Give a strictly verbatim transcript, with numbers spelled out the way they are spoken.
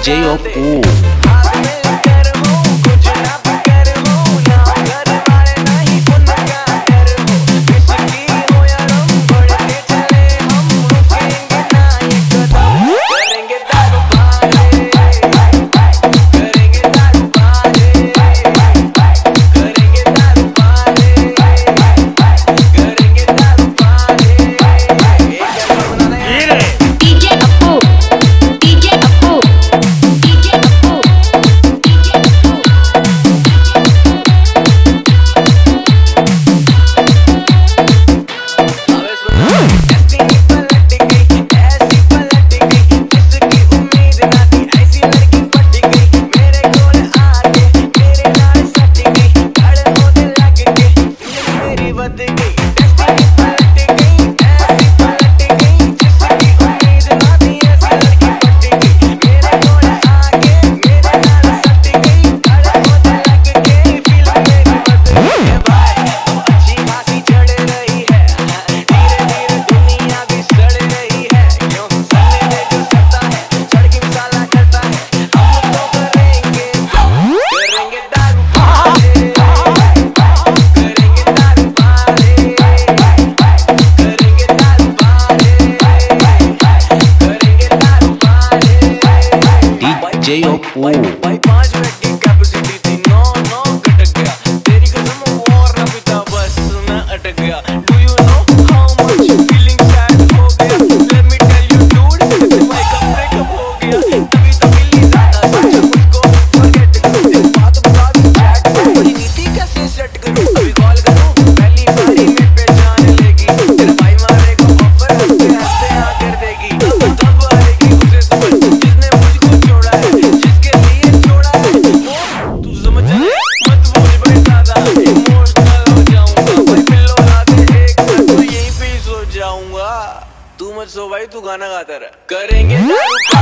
DJ ओप्पू। DJ ओप्पू। भाई पांच minute की कैपेसिटी थी, नौ नौ घटक गया, तेरी कसम और ना पीता बस मैं अटक गया। Do you know how much feeling sad हो गया, let me tell you dude, भाई का ब्रेकअप हो गया, तभी तो मिली ज्यादा सोचा मुझको फॉरगेट करूं, बात बता दी चैट बड़ी नीति कैसे सेट करूं, अभी कॉल करूं पहली बारी में पहचान लेगी, तेरा भाई मारेगा ऑफर हंसते हंसते हाँ कर देगी, तब आएगी उसे समझ जिसने मुझको छोड़ा है, जिसके लिए छोड़ा है तू समझ जाए मत बोल भाई ज्यादा इमोशनल हो जाऊंगा, भाई पिल्लो ला दे एक मैं तो यहीं पे ही सो जाऊंगा, तू मत सो भाई तू गाना गाता रह, करेंगे दारू